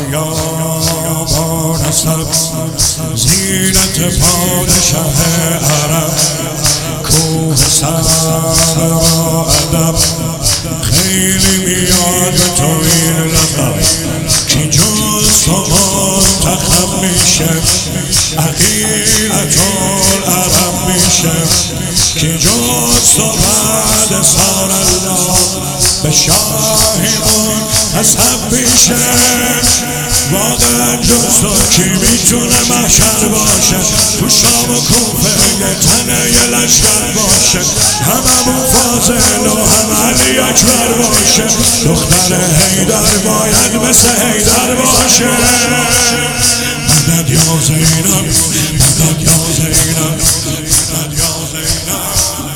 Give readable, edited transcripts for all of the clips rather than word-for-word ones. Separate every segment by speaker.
Speaker 1: بیابان است زینت پادشه عرب کوه سر را ادب خیلی میاد تو این لقب که جز تو منتخب میشه عقیلت العرب میشه که جز تو بعد سال الله به شاهیمون حسب میشه واقعا جز تو کی میتونه محشر باشه تو شام و کوفه یه تنه یه لشکر باشه هممون فاضل و هم علی اکبر باشه دختر حیدر باید مثل حیدر باشه مدد یا زینب مدد یا زینب مدد یا زینب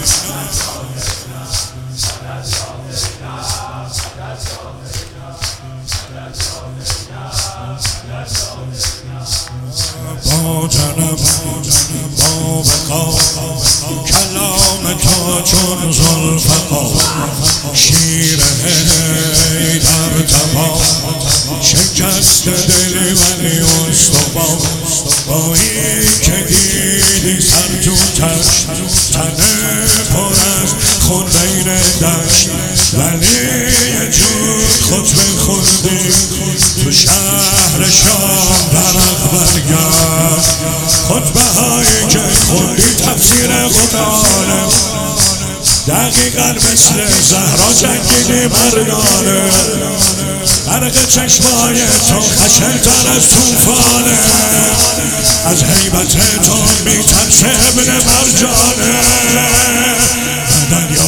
Speaker 1: با جنب با بقا کلام تو چون ذوالفقار شیر حیدر تبا شکست دل ولی استوار با این که دیدی سر تو تشت تنه پر از خون بین دشت ولی یه جور خطبه خوندی تو شهر شام برق برگرد خطبه هایی که خوندی تفسیر قرآنه دقیقا مثل زهرا جنگیدی مردانه برق چشمای تو خشن‌تر از توفانه از هیبت تو میترسه ابن مرجانه